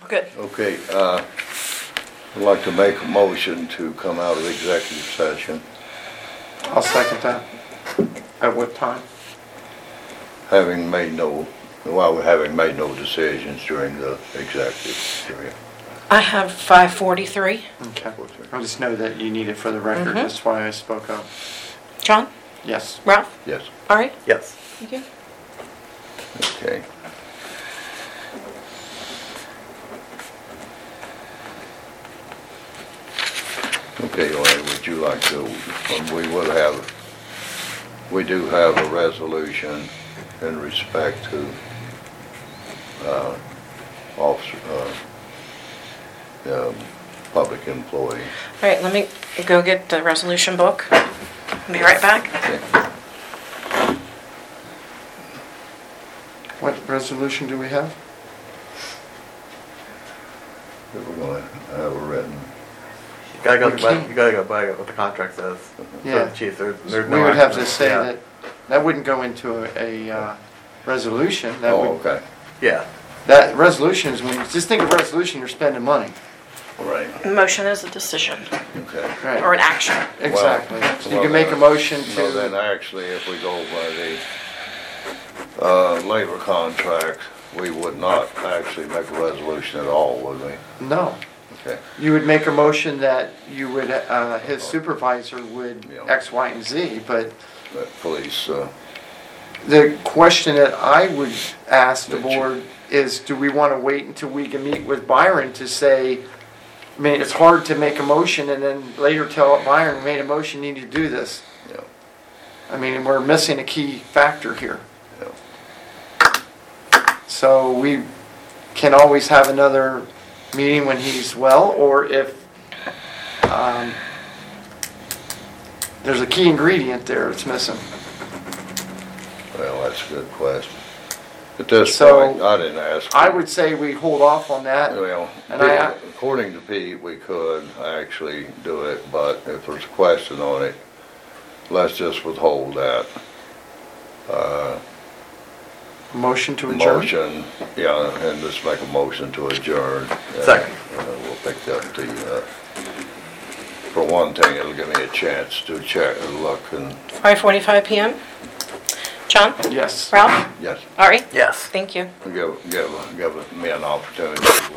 Good. Okay, I'd like to make a motion to come out of executive session, I'll second that. At what time? having made no decisions during the executive period. I have 5:43. Okay. I just know that you need it for the record. That's why I spoke up. John? Yes. Ralph? Yes, Ari? Yes. Thank you. okay. Okay, Elaine, would you like to, we do have a resolution in respect to, public employee. All right, let me go get the resolution book. I'll be right back. Okay. What resolution do we have? That we're gonna have a written, You gotta go We by, can't- you gotta go by what the contract says. Yeah. So, Chief, there's We no would have action. to say Yeah. that wouldn't go into a resolution. That oh, would, okay, Yeah. that resolution is when, just think of resolution, you're spending money. right, Motion is a decision okay. Right. or an action. Exactly. So you Well, can make a motion No, then to, actually, if we go by the labor contract, we would not actually make a resolution at all, would we? no. Okay, You would make a motion that you would, his supervisor would Yeah. X, Y, and Z, but but police, the question that I would ask the That you- board is, do we want to wait until we can meet with Byron to say, I mean, it's hard to make a motion and then later tell Byron, we made a motion, you need to do this. yeah, I mean, we're missing a key factor here. yeah. So we can always have another meeting when he's well, or if there's a key ingredient there that's missing. Well, that's a good question. At this So, point, I didn't ask. I would say we hold off on that. Well, And I- according to Pete, we could actually do it, but if there's a question on it, let's just withhold that. Motion to adjourn? Motion, yeah, and just make a motion to adjourn. Second. We'll pick that for one thing, it'll give me a chance to check and look and, 5:45 PM. John? Yes. Ralph? yes, Ari? Yes. Thank you. give me an opportunity to